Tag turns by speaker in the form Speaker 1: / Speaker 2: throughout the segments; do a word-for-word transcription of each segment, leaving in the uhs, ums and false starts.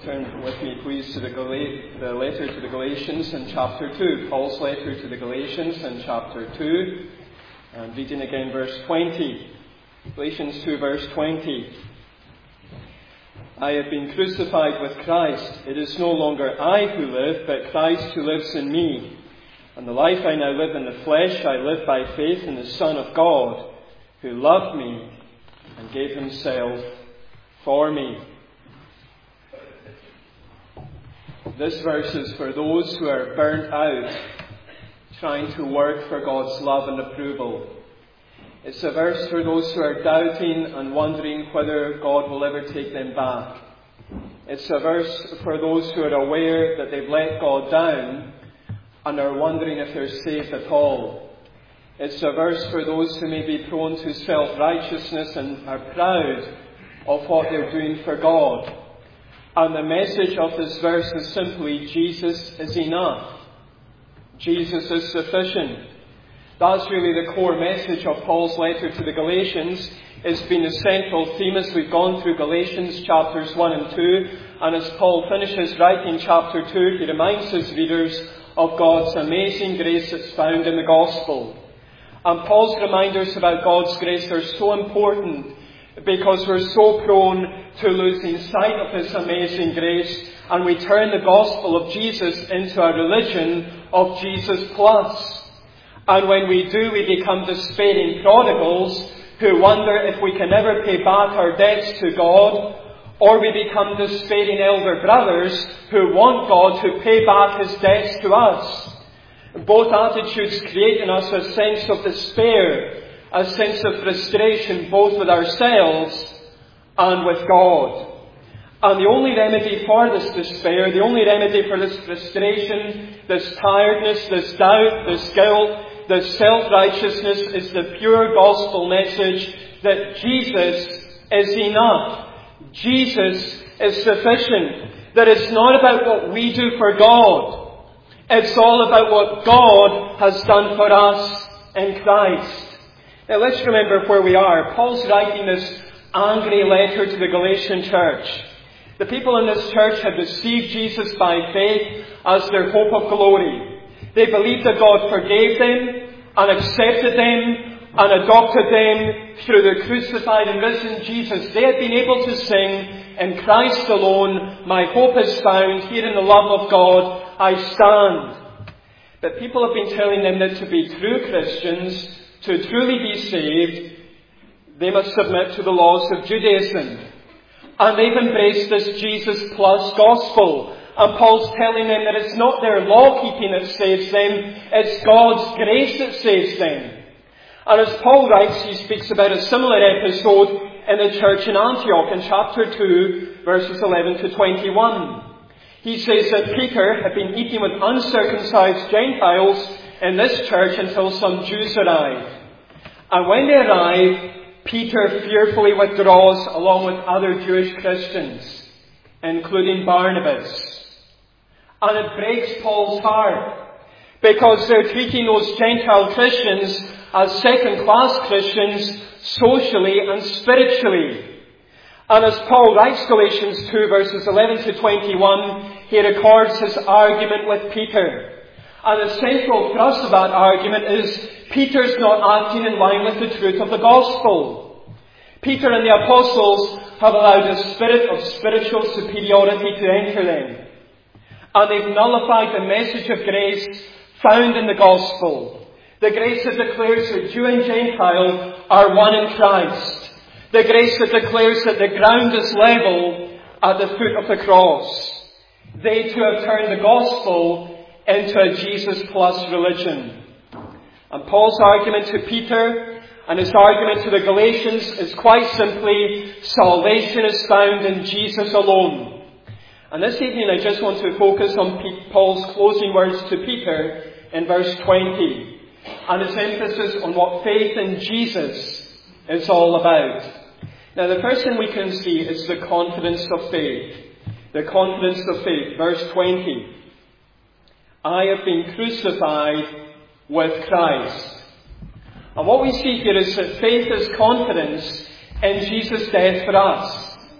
Speaker 1: Turn with me, please, to the, Gal- the letter to the Galatians in chapter two. Paul's letter to the Galatians in chapter two. And reading again verse twenty. Galatians two, verse twenty. I have been crucified with Christ. It is no longer I who live, but Christ who lives in me. And the life I now live in the flesh, I live by faith in the Son of God, who loved me and gave himself for me. This verse is for those who are burnt out, trying to work for God's love and approval. It's a verse for those who are doubting and wondering whether God will ever take them back. It's a verse for those who are aware that they've let God down and are wondering if they're saved at all. It's a verse for those who may be prone to self-righteousness and are proud of what they're doing for God. And the message of this verse is simply, Jesus is enough. Jesus is sufficient. That's really the core message of Paul's letter to the Galatians. It's been a central theme as we've gone through Galatians chapters one and two. And as Paul finishes writing chapter two, he reminds his readers of God's amazing grace that's found in the gospel. And Paul's reminders about God's grace are so important because we're so prone to losing sight of this amazing grace, and we turn the gospel of Jesus into a religion of Jesus plus. And when we do, we become despairing prodigals who wonder if we can ever pay back our debts to God, or we become despairing elder brothers who want God to pay back his debts to us. Both attitudes create in us a sense of despair, a sense of frustration both with ourselves and with God. And the only remedy for this despair, the only remedy for this frustration, this tiredness, this doubt, this guilt, this self-righteousness is the pure gospel message that Jesus is enough. Jesus is sufficient. That it's not about what we do for God. It's all about what God has done for us in Christ. Now let's remember where we are. Paul's writing this angry letter to the Galatian church. The people in this church had received Jesus by faith as their hope of glory. They believed that God forgave them and accepted them and adopted them through the crucified and risen Jesus. They had been able to sing, in Christ alone, my hope is found, here in the love of God I stand. But people have been telling them that to be true Christians, to truly be saved, they must submit to the laws of Judaism. And they've embraced this Jesus plus gospel. And Paul's telling them that it's not their law-keeping that saves them, it's God's grace that saves them. And as Paul writes, he speaks about a similar episode in the church in Antioch in chapter two, verses eleven to twenty-one. He says that Peter had been eating with uncircumcised Gentiles in this church until some Jews arrived. And when they arrive, Peter fearfully withdraws along with other Jewish Christians, including Barnabas. And it breaks Paul's heart, because they're treating those Gentile Christians as second-class Christians socially and spiritually. And as Paul writes Galatians two, verses eleven to twenty-one, he records his argument with Peter. And the central thrust of that argument is Peter's not acting in line with the truth of the gospel. Peter and the apostles have allowed a spirit of spiritual superiority to enter them. And they've nullified the message of grace found in the gospel. The grace that declares that Jew and Gentile are one in Christ. The grace that declares that the ground is level at the foot of the cross. They too have turned the gospel into a Jesus plus religion. And Paul's argument to Peter and his argument to the Galatians is quite simply, salvation is found in Jesus alone. And this evening I just want to focus on Paul's closing words to Peter in verse twenty. And his emphasis on what faith in Jesus is all about. Now the first thing we can see is the confidence of faith. The confidence of faith. Verse twenty. I have been crucified with Christ. And what we see here is that faith is confidence in Jesus' death for us.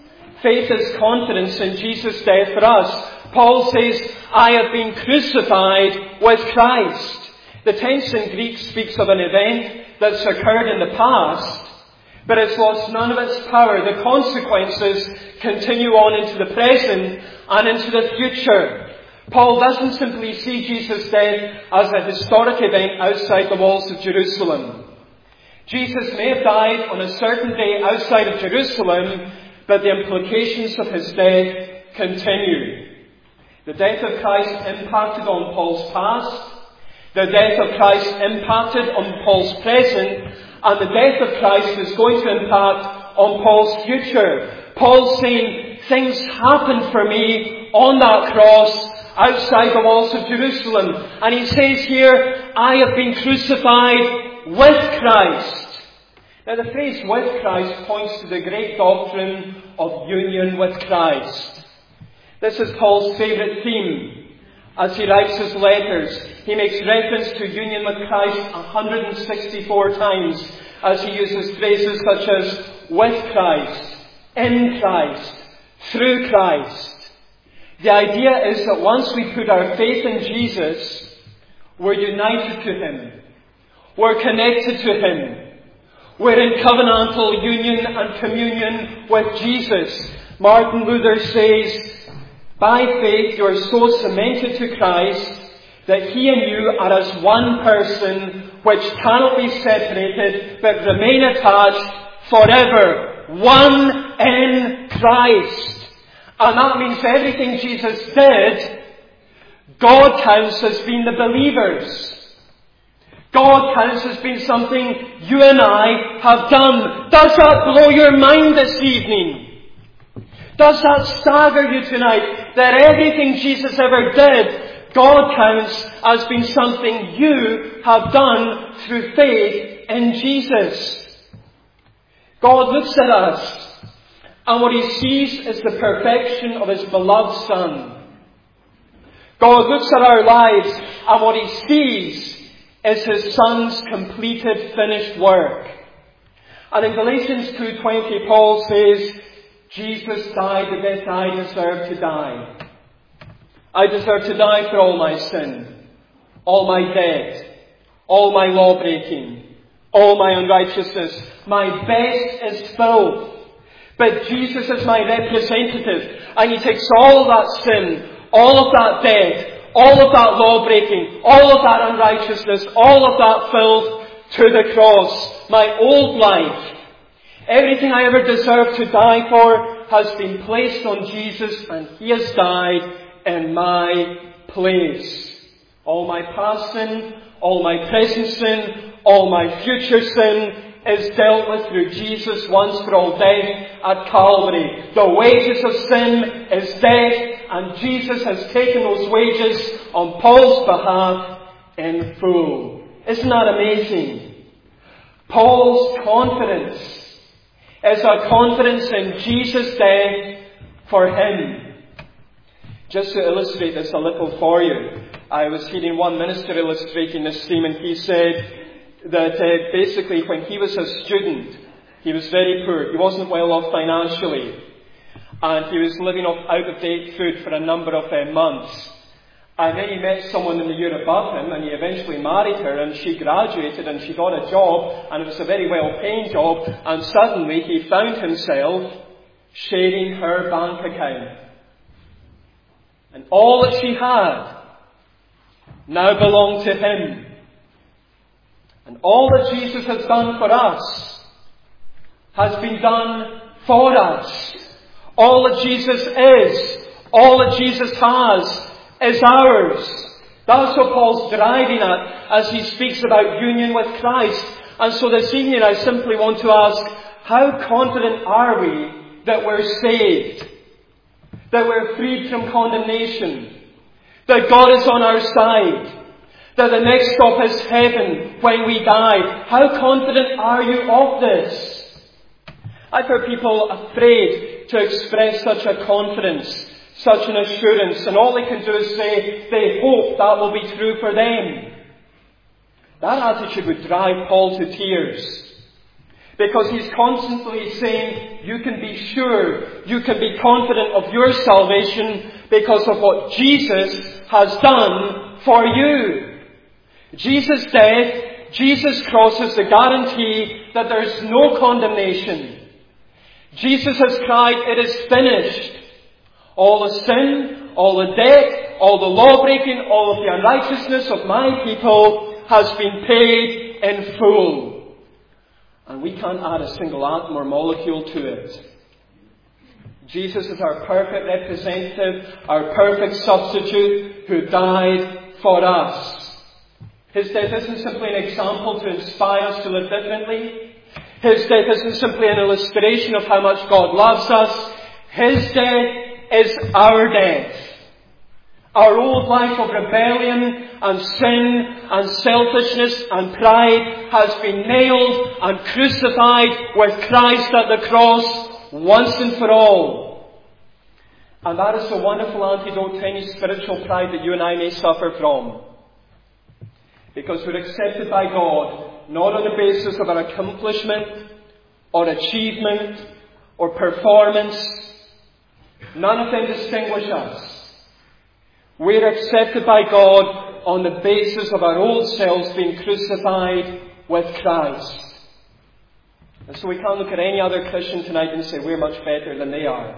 Speaker 1: Faith is confidence in Jesus' death for us. Paul says, I have been crucified with Christ. The tense in Greek speaks of an event that's occurred in the past, but it's lost none of its power. The consequences continue on into the present and into the future. Paul doesn't simply see Jesus' death as a historic event outside the walls of Jerusalem. Jesus may have died on a certain day outside of Jerusalem, but the implications of his death continue. The death of Christ impacted on Paul's past. The death of Christ impacted on Paul's present. And the death of Christ is going to impact on Paul's future. Paul's saying, things happened for me on that cross outside the walls of Jerusalem. And he says here, I have been crucified with Christ. Now the phrase with Christ points to the great doctrine of union with Christ. This is Paul's favourite theme. As he writes his letters, he makes reference to union with Christ one hundred sixty-four times as he uses phrases such as with Christ, in Christ, through Christ. The idea is that once we put our faith in Jesus, we're united to Him. We're connected to Him. We're in covenantal union and communion with Jesus. Martin Luther says, by faith you are so cemented to Christ that He and you are as one person which cannot be separated but remain attached forever. One in Christ. And that means everything Jesus did, God counts as being the believers. God counts as being something you and I have done. Does that blow your mind this evening? Does that stagger you tonight? That everything Jesus ever did, God counts as being something you have done through faith in Jesus. God looks at us, and what He sees is the perfection of His beloved Son. God looks at our lives, and what He sees is His Son's completed, finished work. And in Galatians two twenty, Paul says, Jesus died the death I deserve to die. I deserve to die for all my sin, all my debt, all my law-breaking, all my unrighteousness. My best is filth. But Jesus is my representative, and He takes all of that sin, all of that debt, all of that law-breaking, all of that unrighteousness, all of that filth to the cross. My old life, everything I ever deserved to die for, has been placed on Jesus, and He has died in my place. All my past sin, all my present sin, all my future sin is dealt with through Jesus once for all death at Calvary. The wages of sin is death, and Jesus has taken those wages on Paul's behalf in full. Isn't that amazing? Paul's confidence is a confidence in Jesus' death for him. Just to illustrate this a little for you, I was hearing one minister illustrating this theme, and he said that uh, basically when he was a student, he was very poor. He wasn't well off financially. And he was living off out-of-date food for a number of uh, months. And then he met someone in the year above him, and he eventually married her, and she graduated, and she got a job, and it was a very well-paying job, and suddenly he found himself sharing her bank account. And all that she had now belonged to him. And all that Jesus has done for us has been done for us. All that Jesus is, all that Jesus has, is ours. That's what Paul's driving at as he speaks about union with Christ. And so this evening I simply want to ask, how confident are we that we're saved? That we're freed from condemnation? That God is on our side? That the next stop is heaven when we die? How confident are you of this? I've heard people afraid to express such a confidence, such an assurance, and all they can do is say they hope that will be true for them. That attitude would drive Paul to tears. Because He's constantly saying, you can be sure, you can be confident of your salvation because of what Jesus has done for you. Jesus' death, Jesus' cross is the guarantee that there's no condemnation. Jesus has cried, it is finished. All the sin, all the debt, all the law-breaking, all of the unrighteousness of my people has been paid in full. And we can't add a single atom or molecule to it. Jesus is our perfect representative, our perfect substitute who died for us. His death isn't simply an example to inspire us to live differently. His death isn't simply an illustration of how much God loves us. His death is our death. Our old life of rebellion and sin and selfishness and pride has been nailed and crucified with Christ at the cross once and for all. And that is the wonderful antidote to any spiritual pride that you and I may suffer from. Because we're accepted by God not on the basis of our accomplishment or achievement or performance. None of them distinguish us. We're accepted by God on the basis of our old selves being crucified with Christ. And so we can't look at any other Christian tonight and say we're much better than they are.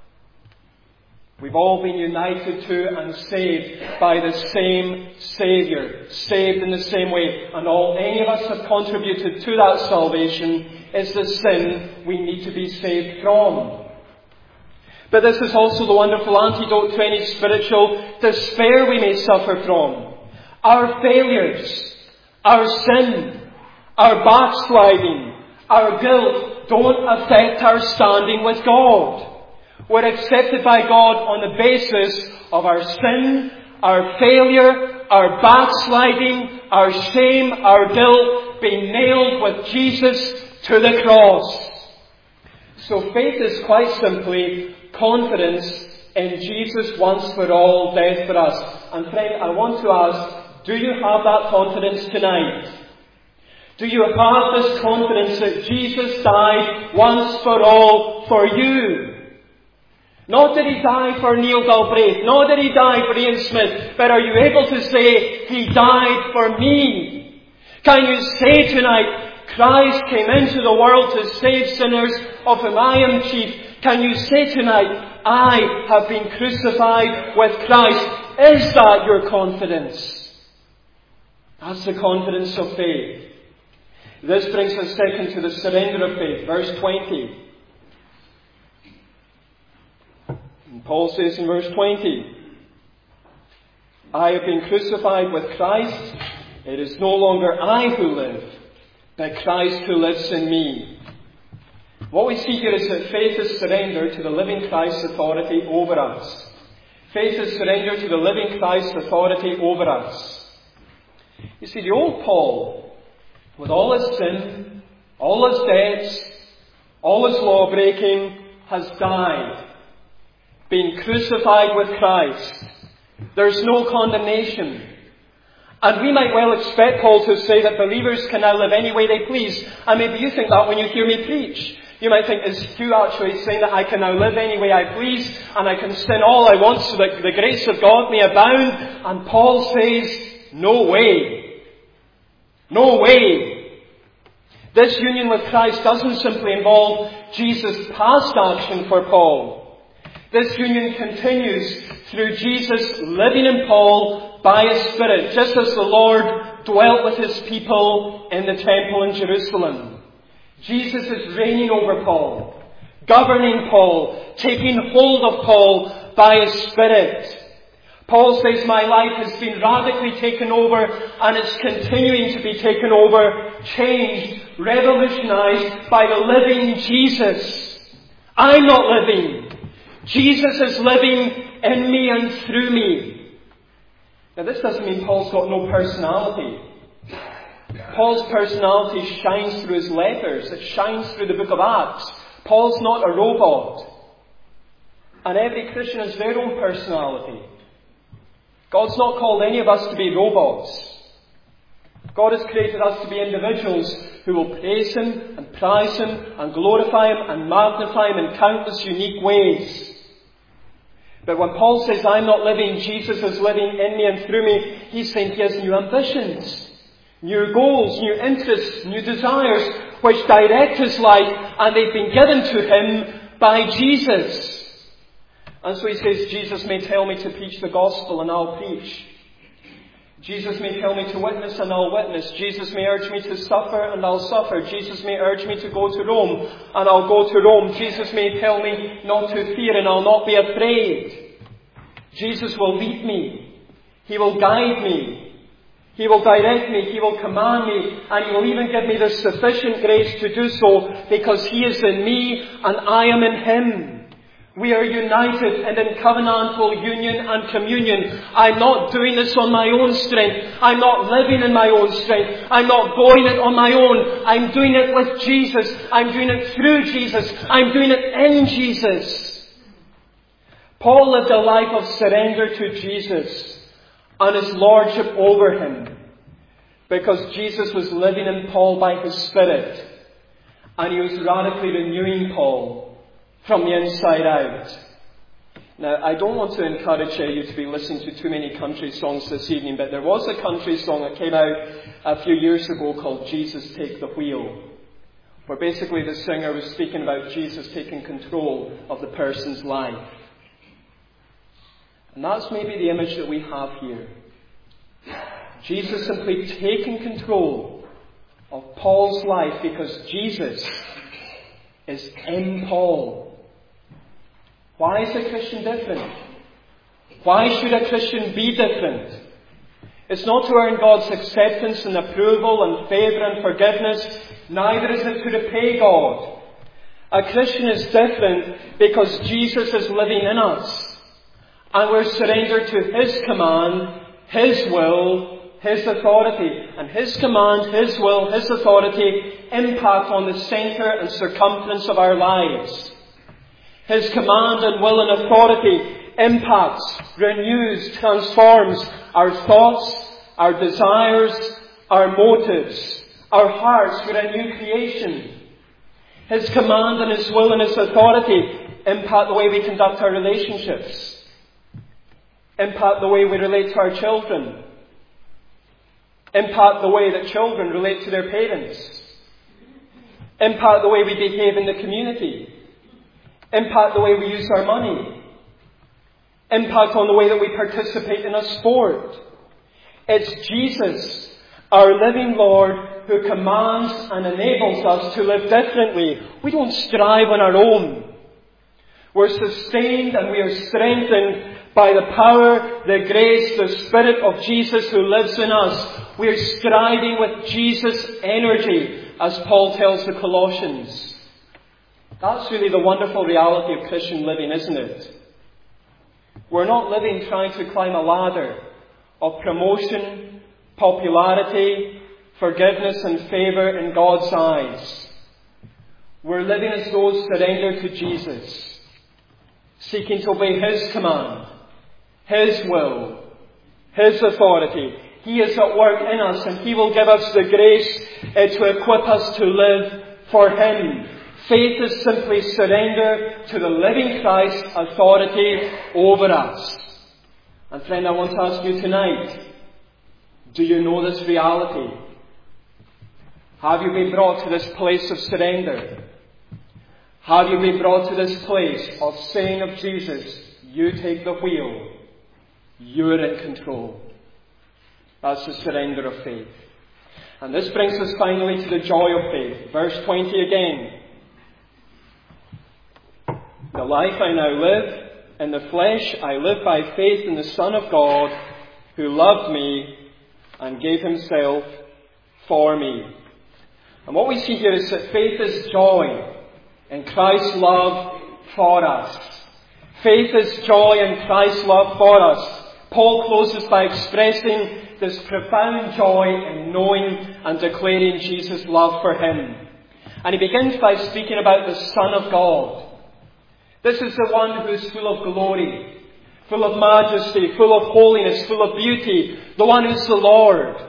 Speaker 1: We've all been united to and saved by the same Saviour, saved in the same way. And all any of us have contributed to that salvation is the sin we need to be saved from. But this is also the wonderful antidote to any spiritual despair we may suffer from. Our failures, our sin, our backsliding, our guilt don't affect our standing with God. We're accepted by God on the basis of our sin, our failure, our backsliding, our shame, our guilt being nailed with Jesus to the cross. So faith is quite simply confidence in Jesus once for all death for us. And friend, I want to ask, do you have that confidence tonight? Do you have this confidence that Jesus died once for all for you? Not that He died for Neil Galbraith, not that He died for Ian Smith, but are you able to say, He died for me? Can you say tonight, Christ came into the world to save sinners, of whom I am chief? Can you say tonight, I have been crucified with Christ? Is that your confidence? That's the confidence of faith. This brings us second to the surrender of faith. Verse twenty. And Paul says in verse twenty, I have been crucified with Christ. It is no longer I who live, but Christ who lives in me. What we see here is that faith is surrender to the living Christ's authority over us. Faith is surrender to the living Christ's authority over us. You see, the old Paul, with all his sin, all his debts, all his law-breaking, has died, being crucified with Christ. There's no condemnation. And we might well expect Paul to say that believers can now live any way they please. And maybe you think that when you hear me preach. You might think, is Hugh actually saying that I can now live any way I please and I can sin all I want so that the grace of God may abound? And Paul says, no way. No way. This union with Christ doesn't simply involve Jesus' past action for Paul. This union continues through Jesus living in Paul by His Spirit, just as the Lord dwelt with His people in the temple in Jerusalem. Jesus is reigning over Paul, governing Paul, taking hold of Paul by His Spirit. Paul says, my life has been radically taken over and it's continuing to be taken over, changed, revolutionized by the living Jesus. I'm not living. Jesus is living in me and through me. Now this doesn't mean Paul's got no personality. Paul's personality shines through his letters. It shines through the book of Acts. Paul's not a robot. And every Christian has their own personality. God's not called any of us to be robots. God has created us to be individuals who will praise Him and prize Him and glorify Him and magnify Him in countless unique ways. But when Paul says, I'm not living, Jesus is living in me and through me, he's saying he has new ambitions, new goals, new interests, new desires, which direct his life, and they've been given to him by Jesus. And so he says, Jesus may tell me to preach the gospel and I'll preach. Jesus may tell me to witness and I'll witness. Jesus may urge me to suffer and I'll suffer. Jesus may urge me to go to Rome and I'll go to Rome. Jesus may tell me not to fear and I'll not be afraid. Jesus will lead me. He will guide me. He will direct me. He will command me. And He will even give me the sufficient grace to do so because He is in me and I am in Him. We are united and in covenantal union and communion. I'm not doing this on my own strength. I'm not living in my own strength. I'm not going it on my own. I'm doing it with Jesus. I'm doing it through Jesus. I'm doing it in Jesus. Paul lived a life of surrender to Jesus and His lordship over him because Jesus was living in Paul by His Spirit, and He was radically renewing Paul from the inside out. Now, I don't want to encourage you to be listening to too many country songs this evening, but there was a country song that came out a few years ago called Jesus Take the Wheel, where basically the singer was speaking about Jesus taking control of the person's life. And that's maybe the image that we have here. Jesus simply taking control of Paul's life because Jesus is in Paul. Why is a Christian different? Why should a Christian be different? It's not to earn God's acceptance and approval and favour and forgiveness. Neither is it to repay God. A Christian is different because Jesus is living in us. And we're surrendered to His command, His will, His authority. And His command, His will, His authority impact on the centre and circumference of our lives. His command and will and authority impacts, renews, transforms our thoughts, our desires, our motives, our hearts with a new creation. His command and His will and His authority impact the way we conduct our relationships, impact the way we relate to our children, impact the way that children relate to their parents, impact the way we behave in the community, impact the way we use our money, impact on the way that we participate in a sport. It's Jesus, our living Lord, who commands and enables us to live differently. We don't strive on our own. We're sustained and we are strengthened by the power, the grace, the Spirit of Jesus who lives in us. We are striving with Jesus' energy, as Paul tells the Colossians. That's really the wonderful reality of Christian living, isn't it? We're not living trying to climb a ladder of promotion, popularity, forgiveness and favour in God's eyes. We're living as those surrendered to Jesus, seeking to obey His command, His will, His authority. He is at work in us and He will give us the grace uh, to equip us to live for Him. Faith is simply surrender to the living Christ's authority over us. And friend, I want to ask you tonight, do you know this reality? Have you been brought to this place of surrender? Have you been brought to this place of saying of Jesus, you take the wheel, you're in control? That's the surrender of faith. And this brings us finally to the joy of faith. Verse twenty again. The life I now live in the flesh, I live by faith in the Son of God, who loved me and gave Himself for me. And what we see here is that faith is joy in Christ's love for us. Faith is joy in Christ's love for us. Paul closes by expressing this profound joy in knowing and declaring Jesus' love for him. And he begins by speaking about the Son of God. This is the one who is full of glory, full of majesty, full of holiness, full of beauty, the one who is the Lord.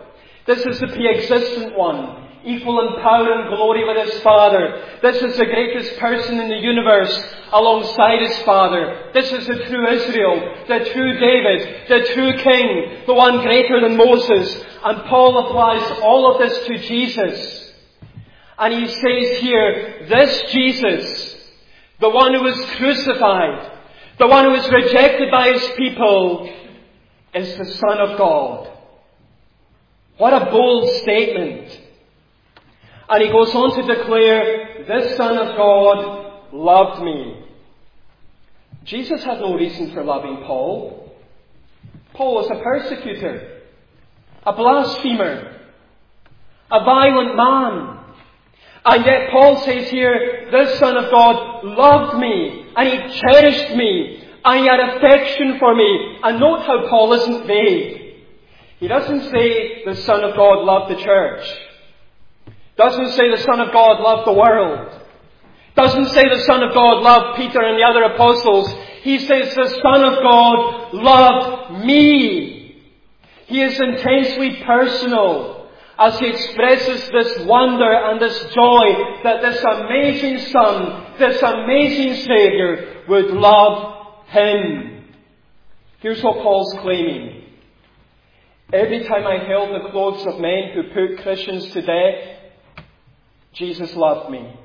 Speaker 1: This is the pre-existent one, equal in power and glory with his Father. This is the greatest person in the universe alongside his Father. This is the true Israel, the true David, the true King, the one greater than Moses. And Paul applies all of this to Jesus. And he says here, this Jesus, the one who was crucified, the one who was rejected by his people, is the Son of God. What a bold statement. And he goes on to declare, this Son of God loved me. Jesus had no reason for loving Paul. Paul was a persecutor, a blasphemer, a violent man. And yet Paul says here, this Son of God loved me, and he cherished me, and he had affection for me. And note how Paul isn't vague. He doesn't say the Son of God loved the church. Doesn't say the Son of God loved the world. Doesn't say the Son of God loved Peter and the other apostles. He says the Son of God loved me. He is intensely personal as he expresses this wonder and this joy that this amazing Son, this amazing Saviour would love him. Here's what Paul's claiming. Every time I held the clothes of men who put Christians to death, Jesus loved me.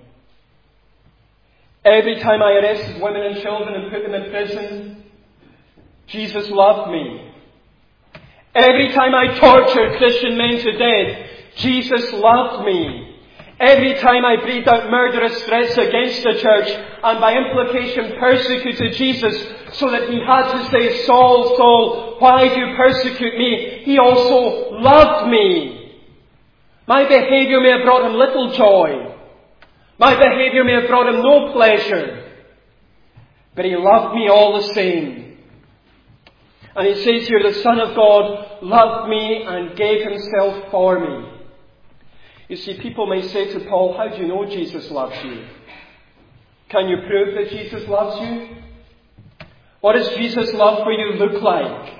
Speaker 1: Every time I arrested women and children and put them in prison, Jesus loved me. Every time I tortured Christian men to death, Jesus loved me. Every time I breathed out murderous threats against the church and by implication persecuted Jesus so that he had to say, Saul, Saul, why do you persecute me? He also loved me. My behaviour may have brought him little joy. My behaviour may have brought him no pleasure. But he loved me all the same. And he says here, the Son of God loved me and gave himself for me. You see, people may say to Paul, how do you know Jesus loves you? Can you prove that Jesus loves you? What does Jesus' love for you look like?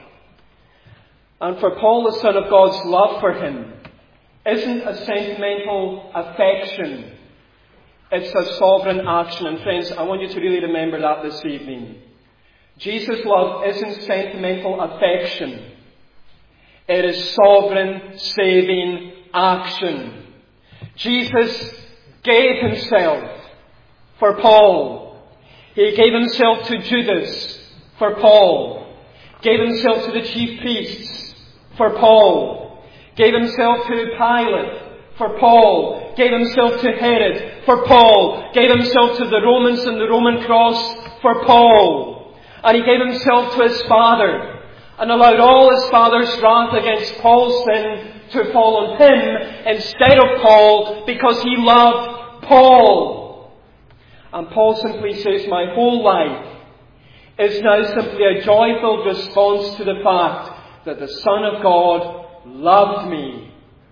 Speaker 1: And for Paul, the Son of God's love for him isn't a sentimental affection. It's a sovereign action. And friends, I want you to really remember that this evening. Jesus' love isn't sentimental affection. It is sovereign, saving action. Jesus gave himself for Paul. He gave himself to Judas for Paul. Gave himself to the chief priests for Paul. Gave himself to Pilate for Paul. Gave himself to Herod for Paul. Gave himself to the Romans and the Roman cross for Paul. And he gave himself to his Father and allowed all his Father's wrath against Paul's sin to fall on him instead of Paul because he loved Paul. And Paul simply says, my whole life is now simply a joyful response to the fact that the Son of God loved me,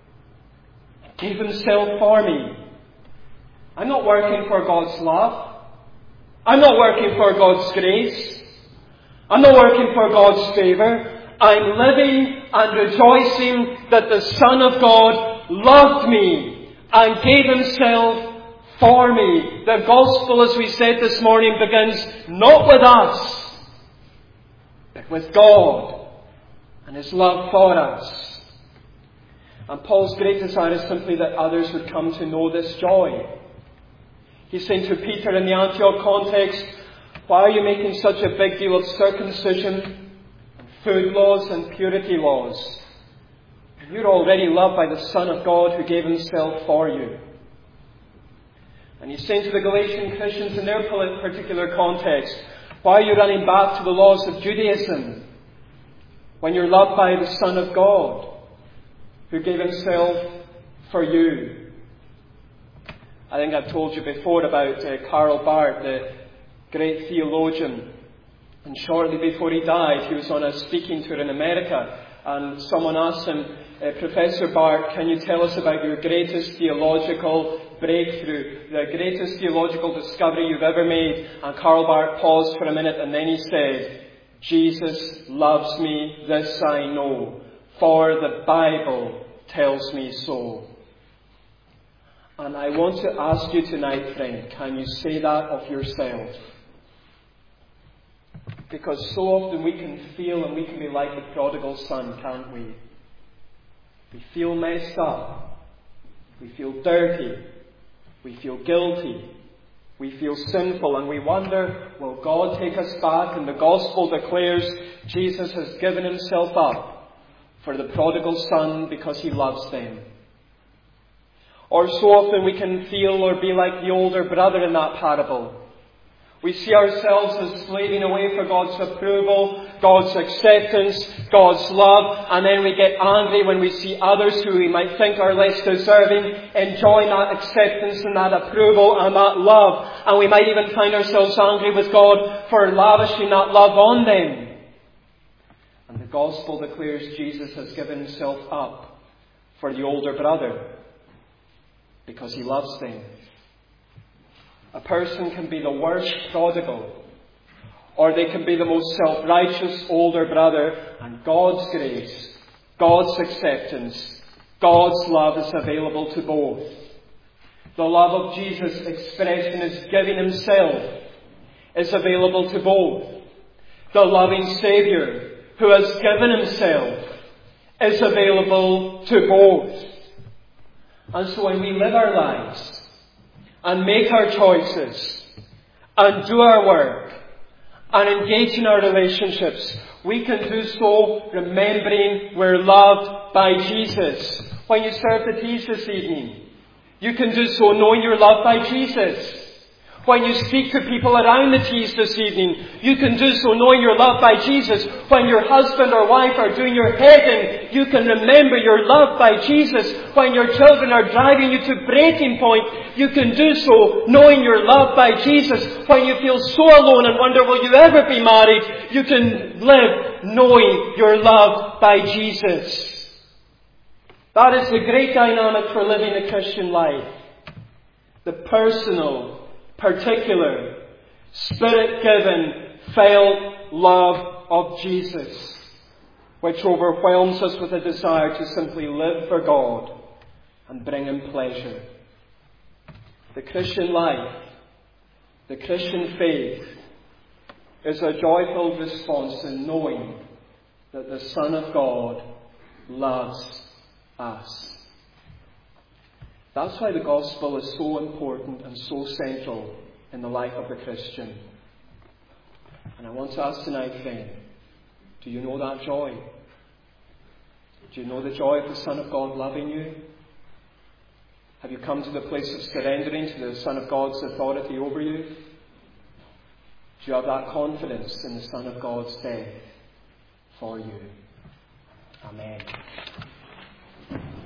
Speaker 1: gave himself for me. I'm not working for God's love. I'm not working for God's grace. I'm not working for God's favour. I'm living and rejoicing that the Son of God loved me and gave himself for me. The gospel, as we said this morning, begins not with us, but with God and his love for us. And Paul's great desire is simply that others would come to know this joy. He's saying to Peter in the Antioch context, why are you making such a big deal of circumcision, food laws and purity laws? You're already loved by the Son of God who gave himself for you. And he's saying to the Galatian Christians in their particular context, why are you running back to the laws of Judaism when you're loved by the Son of God who gave himself for you? I think I've told you before about uh, Karl Barth, the great theologian. And shortly before he died, he was on a speaking tour in America. And someone asked him, uh, Professor Barth, can you tell us about your greatest theological breakthrough, the greatest theological discovery you've ever made? And Karl Barth paused for a minute and then he said, Jesus loves me, this I know, for the Bible tells me so. And I want to ask you tonight, friend, can you say that of yourself? Because so often we can feel and we can be like the prodigal son, can't we? We feel messed up. We feel dirty. We feel guilty. We feel sinful, and we wonder, will God take us back? And the gospel declares Jesus has given himself up for the prodigal son because he loves them. Or so often we can feel or be like the older brother in that parable. We see ourselves as slaving away for God's approval, God's acceptance, God's love, and then we get angry when we see others who we might think are less deserving enjoying that acceptance and that approval and that love. And we might even find ourselves angry with God for lavishing that love on them. And the gospel declares Jesus has given himself up for the older brother because he loves them. A person can be the worst prodigal, or they can be the most self-righteous older brother, and God's grace, God's acceptance, God's love is available to both. The love of Jesus expressed in his giving himself is available to both. The loving Saviour who has given himself is available to both. And so when we live our lives and make our choices and do our work and engage in our relationships, we can do so remembering we're loved by Jesus. When you serve the teas this evening, you can do so knowing you're loved by Jesus. When you speak to people around the teas this evening, you can do so knowing you're loved by Jesus. When your husband or wife are doing your head in, you can remember you're loved by Jesus. When your children are driving you to breaking point, you can do so knowing you're loved by Jesus. When you feel so alone and wonder, will you ever be married? You can live knowing you're loved by Jesus. That is the great dynamic for living the Christian life. The personal, particular, Spirit-given, felt love of Jesus, which overwhelms us with a desire to simply live for God and bring him pleasure. The Christian life, the Christian faith, is a joyful response in knowing that the Son of God loves us. That's why the gospel is so important and so central in the life of the Christian. And I want to ask tonight, friend, do you know that joy? Do you know the joy of the Son of God loving you? Have you come to the place of surrendering to the Son of God's authority over you? Do you have that confidence in the Son of God's death for you?